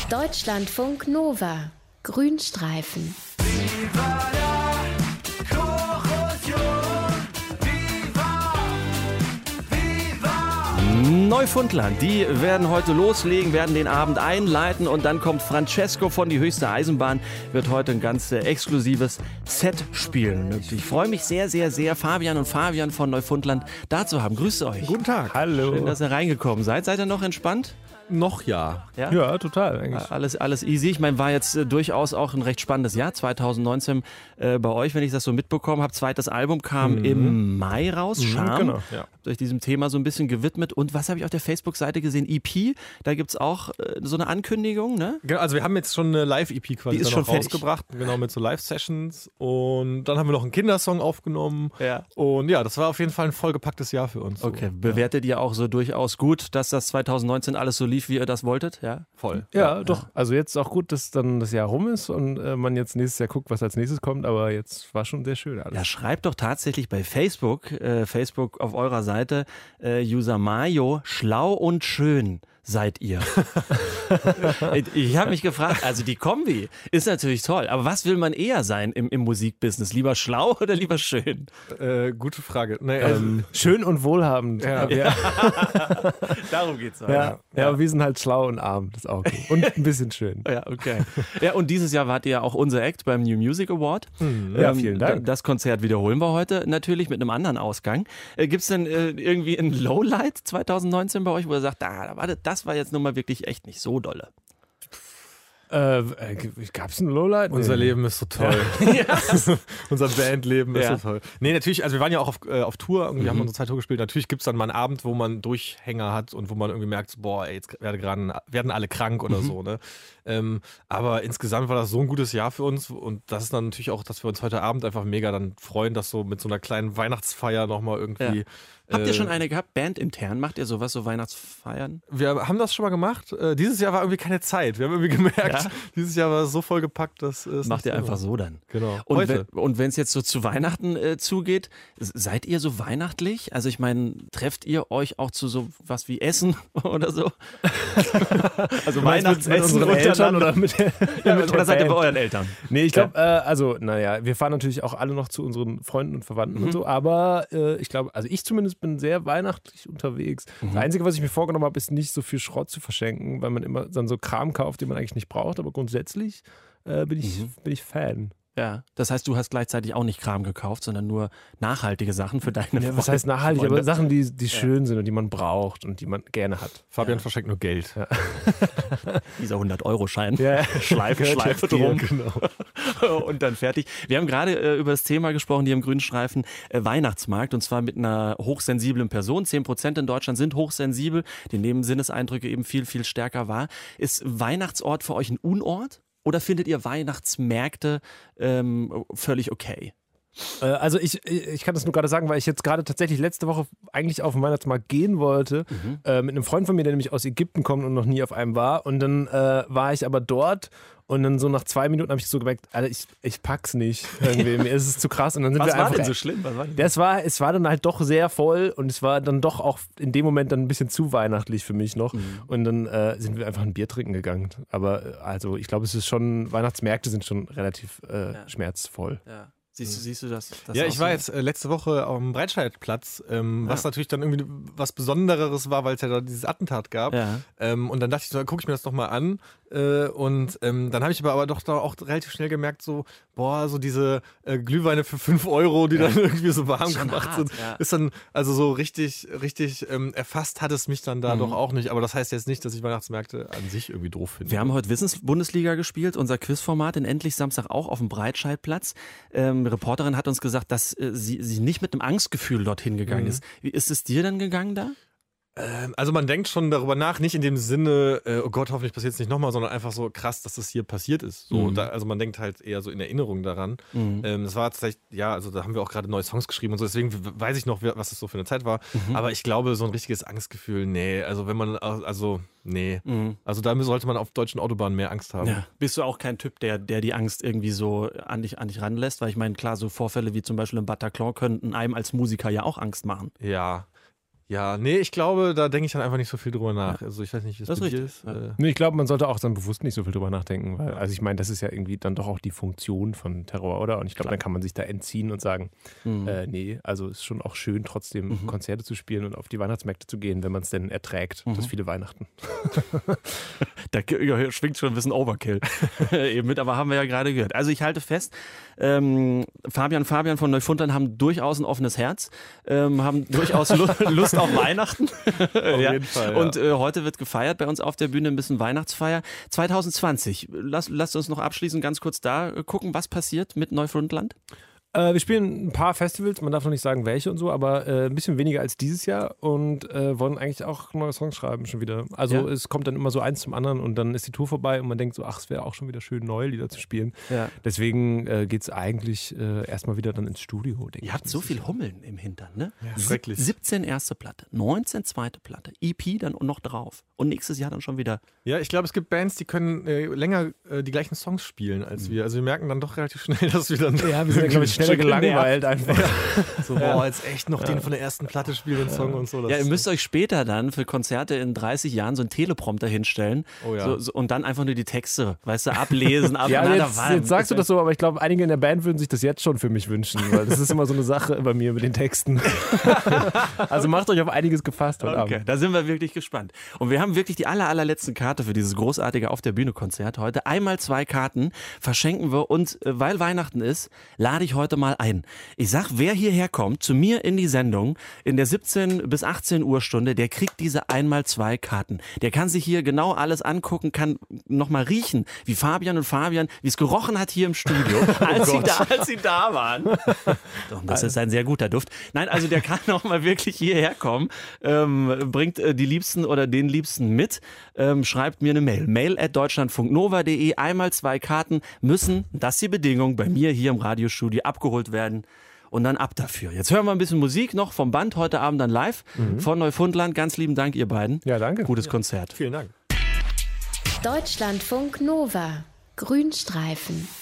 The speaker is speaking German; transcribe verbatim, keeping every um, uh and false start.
Deutschlandfunk Nova. Grünstreifen. Neufundland, die werden heute loslegen, werden den Abend einleiten und dann kommt Francesco von Die Höchste Eisenbahn, wird heute ein ganz äh, exklusives Set spielen. Und ich freue mich sehr, sehr, sehr, Fabian und Fabian von Neufundland da zu haben. Grüße euch. Guten Tag. Hallo. Schön, dass ihr reingekommen seid. Seid ihr noch entspannt? Noch ja. Ja, ja total eigentlich. Alles, alles easy. Ich meine, war jetzt äh, durchaus auch ein recht spannendes Jahr, zwanzig neunzehn äh, bei euch, wenn ich das so mitbekommen habe. Zweites Album kam mhm. im Mai raus, mhm, Charme. Genau, ja. Habt euch diesem Thema so ein bisschen gewidmet. Und was habe ich auf der Facebook-Seite gesehen? E P, da gibt es auch äh, so eine Ankündigung, ne? Genau, also wir haben jetzt schon eine Live-E P quasi Die ist schon schon rausgebracht, genau, mit so Live-Sessions. Und dann haben wir noch einen Kindersong aufgenommen. Ja. Und ja, das war auf jeden Fall ein vollgepacktes Jahr für uns. Okay, so. Bewertet ihr auch so durchaus gut, dass das zwanzig neunzehn alles so lief, wie ihr das wolltet? Ja, voll. Ja, ja, doch. Also jetzt auch gut, dass dann das Jahr rum ist und äh, man jetzt nächstes Jahr guckt, was als nächstes kommt, aber jetzt war schon sehr schön alles. Ja, schreibt doch tatsächlich bei Facebook, äh, Facebook auf eurer Seite, äh, User Mayo, schlau und schön seid ihr. Ich habe mich gefragt, also die Kombi ist natürlich toll, aber was will man eher sein im, im Musikbusiness? Lieber schlau oder lieber schön? Äh, gute Frage. Nee, also ähm, schön und wohlhabend. Ja. Ja. Darum geht's auch. Ja, ja. ja, aber wir sind halt schlau und arm, das ist auch gut. Und ein bisschen schön. Ja, okay. Ja, und dieses Jahr wart ihr ja auch unser Act beim New Music Award. Mhm. Ja, vielen Dank. Das Konzert wiederholen wir heute natürlich mit einem anderen Ausgang. Äh, Gibt es denn äh, irgendwie ein Lowlight zwanzig neunzehn bei euch, wo ihr sagt, da, warte, das war jetzt nun mal wirklich echt nicht so dolle? Äh, Gab es ein Lowlight? Unser nee. Leben ist so toll. Ja. Unser Bandleben ist Ja. so toll. Nee, natürlich, also wir waren ja auch auf, äh, auf Tour und wir Mhm. haben unsere Zeit Tour gespielt. Natürlich gibt es dann mal einen Abend, wo man Durchhänger hat und wo man irgendwie merkt, boah, ey, jetzt werde grad, werden alle krank oder Mhm. so. Ne? Ähm, aber insgesamt war das so ein gutes Jahr für uns und das ist dann natürlich auch, dass wir uns heute Abend einfach mega dann freuen, dass so mit so einer kleinen Weihnachtsfeier nochmal irgendwie... Ja. Habt ihr äh, schon eine gehabt, bandintern? Macht ihr sowas, so Weihnachtsfeiern? Wir haben das schon mal gemacht. Äh, dieses Jahr war irgendwie keine Zeit. Wir haben irgendwie gemerkt, Ja. dieses Jahr war es so vollgepackt, dass es Macht ihr nicht einfach war. so dann. Genau. Und Heute. wenn, und wenn es jetzt so zu Weihnachten äh, zugeht, s- seid ihr so weihnachtlich? Also ich meine, trefft ihr euch auch zu so was wie Essen oder so? Also Weihnachtsessen mit unseren Eltern oder mit, der- ja, mit der oder seid ihr bei Band? euren Eltern? Nee, ich glaube, äh, also, naja, wir fahren natürlich auch alle noch zu unseren Freunden und Verwandten Mhm. und so, aber äh, ich glaube, also ich zumindest bin sehr weihnachtlich unterwegs. Mhm. Das Einzige, was ich mir vorgenommen habe, ist nicht so viel Schrott zu verschenken, weil man immer dann so Kram kauft, den man eigentlich nicht braucht, aber grundsätzlich äh, bin, ich, Mhm. bin ich Fan. Ja, das heißt, du hast gleichzeitig auch nicht Kram gekauft, sondern nur nachhaltige Sachen für deine Ja, Freunde. was heißt nachhaltig? Aber Freunde. Sachen, die, die schön sind und die man braucht und die man gerne hat. Fabian Ja. verschenkt nur Geld. Ja. Dieser hundert-Euro-Schein. Ja. Schleife, Gehört Schleife ja dir, drum. genau. Und dann fertig. Wir haben gerade äh, über das Thema gesprochen, hier im Grünstreifen, äh, Weihnachtsmarkt, und zwar mit einer hochsensiblen Person. Zehn Prozent in Deutschland sind hochsensibel, die nehmen Sinneseindrücke eben viel, viel stärker wahr. Ist Weihnachtsort für euch ein Unort? Oder findet ihr Weihnachtsmärkte ähm, völlig okay? Äh, Also ich, ich kann das nur gerade sagen, weil ich jetzt gerade tatsächlich letzte Woche eigentlich auf den Weihnachtsmarkt gehen wollte, Mhm. äh, mit einem Freund von mir, der nämlich aus Ägypten kommt und noch nie auf einem war. Und dann äh, war ich aber dort und dann so nach zwei Minuten habe ich so gemerkt, Alter, ich, ich pack's nicht. Irgendwie. Mir ist es zu krass. Und dann sind Was wir war einfach, denn so schlimm? Was war denn? Das war, es war dann halt doch sehr voll und es war dann doch auch in dem Moment dann ein bisschen zu weihnachtlich für mich noch. Mhm. Und dann äh, sind wir einfach ein Bier trinken gegangen. Aber äh, also ich glaube, es ist schon, Weihnachtsmärkte sind schon relativ äh, Ja. schmerzvoll. Ja. Siehst du, siehst du das? das Ja, auch ich war so? jetzt äh, letzte Woche am Breitscheidplatz, ähm, was Ja. natürlich dann irgendwie was Besondereres war, weil es ja da dieses Attentat gab. Ja. Ähm, und dann dachte ich so, gucke ich mir das doch mal an. Äh, und ähm, dann habe ich aber, aber doch da auch relativ schnell gemerkt, so, boah, so diese äh, Glühweine für fünf Euro, die dann irgendwie so warm Schon gemacht hart, sind, ja. ist dann, also so richtig, richtig ähm, erfasst hat es mich dann da Mhm. doch auch nicht. Aber das heißt jetzt nicht, dass ich Weihnachtsmärkte an sich irgendwie doof finde. Wir haben heute Wissensbundesliga gespielt, unser Quizformat in Endlich Samstag auch auf dem Breitscheidplatz. Ähm, eine Reporterin hat uns gesagt, dass äh, sie, sie nicht mit einem Angstgefühl dorthin gegangen Mhm. ist. Wie ist es dir denn gegangen da? Ähm, also man denkt schon darüber nach, nicht in dem Sinne, äh, oh Gott, hoffentlich passiert es nicht nochmal, sondern einfach so krass, dass das hier passiert ist. So, Mhm. da, also man denkt halt eher so in Erinnerung daran. Mhm. Ähm, das war tatsächlich, ja, also da haben wir auch gerade neue Songs geschrieben und so, deswegen w- weiß ich noch, wer- was das so für eine Zeit war. Mhm. Aber ich glaube, so ein richtiges Angstgefühl, nee, also wenn man, au- also, nee. Mhm. Also da sollte man auf deutschen Autobahnen mehr Angst haben. Ja. Bist du auch kein Typ, der, der die Angst irgendwie so an dich, an dich ranlässt? Weil ich meine, klar, so Vorfälle wie zum Beispiel im Bataclan könnten einem als Musiker ja auch Angst machen. Ja. Ja, nee, ich glaube, da denke ich dann einfach nicht so viel drüber nach. Also ich weiß nicht, wie es Das bei ist dir richtig. ist. Äh, Nee, ich glaube, man sollte auch dann bewusst nicht so viel drüber nachdenken, weil, also ich meine, das ist ja irgendwie dann doch auch die Funktion von Terror, oder? Und ich glaube, dann kann man sich da entziehen und sagen, Mhm. äh, nee, also ist schon auch schön, trotzdem Mhm. Konzerte zu spielen und auf die Weihnachtsmärkte zu gehen, wenn man es denn erträgt, Mhm. das viele Weihnachten. Da ja, schwingt schon ein bisschen Overkill eben mit, aber haben wir ja gerade gehört. Also ich halte fest, ähm, Fabian Fabian von Neufundland haben durchaus ein offenes Herz, ähm, haben durchaus Lu- Lust auf Weihnachten. auf Ja. jeden Fall. Und ja. äh, heute wird gefeiert bei uns auf der Bühne, ein bisschen Weihnachtsfeier. zwanzig zwanzig, lass, lasst uns noch abschließend ganz kurz da äh, gucken, was passiert mit Neufundland. Äh, wir spielen ein paar Festivals, man darf noch nicht sagen welche und so, aber äh, ein bisschen weniger als dieses Jahr und äh, wollen eigentlich auch neue Songs schreiben schon wieder. Also Ja. es kommt dann immer so eins zum anderen und dann ist die Tour vorbei und man denkt so, ach, es wäre auch schon wieder schön, neue Lieder zu spielen. Ja. Deswegen äh, geht es eigentlich äh, erstmal wieder dann ins Studio, denke ich. Ihr habt so viel Hummeln im Hintern, ne? Ja, Sieb- schrecklich. siebzehn erste Platte, neunzehn zweite Platte, E P dann noch drauf und nächstes Jahr dann schon wieder. Ja, ich glaube, es gibt Bands, die können äh, länger äh, die gleichen Songs spielen als wir. Also wir merken dann doch relativ schnell, dass wir dann Ja, wir sind, glaube ich, schneller Stück gelangweilt einfach. so, boah, jetzt echt noch den von der ersten Platte spielen, den Song und so. Das Ja, ihr müsst euch später dann für Konzerte in dreißig Jahren so einen Teleprompter hinstellen Oh ja. so, so, und dann einfach nur die Texte, weißt du, ablesen. Ab, Ja, na, da jetzt, war- jetzt sagst du das so, aber ich glaube, einige in der Band würden sich das jetzt schon für mich wünschen, weil das ist immer so eine Sache bei mir mit den Texten. Also macht euch auf einiges gefasst heute Okay, Abend. da sind wir wirklich gespannt. Und wir haben wirklich die aller, allerletzten Karte für dieses großartige Auf der Bühne Konzert heute. Einmal zwei Karten verschenken wir und äh, weil Weihnachten ist, lade ich heute mal ein. Ich sag, wer hierher kommt, zu mir in die Sendung, in der siebzehn bis achtzehn Uhr Stunde, der kriegt diese einmal zwei Karten. Der kann sich hier genau alles angucken, kann nochmal riechen, wie Fabian und Fabian, wie es gerochen hat hier im Studio, als, sie, da, als sie da waren. Doch, das ist ein sehr guter Duft. Nein, also der kann nochmal wirklich hierher kommen, ähm, bringt äh, die Liebsten oder den Liebsten mit, ähm, schreibt mir eine Mail. Mail at deutschlandfunknova punkt de. Einmal zwei Karten müssen, das ist die Bedingung, bei mir hier im Radiostudio abgeholt werden. Und dann ab dafür. Jetzt hören wir ein bisschen Musik noch vom Band, heute Abend dann live von Neufundland. Ganz lieben Dank, ihr beiden. Ja, danke. Gutes Konzert. Vielen Dank. Deutschlandfunk Nova. Grünstreifen.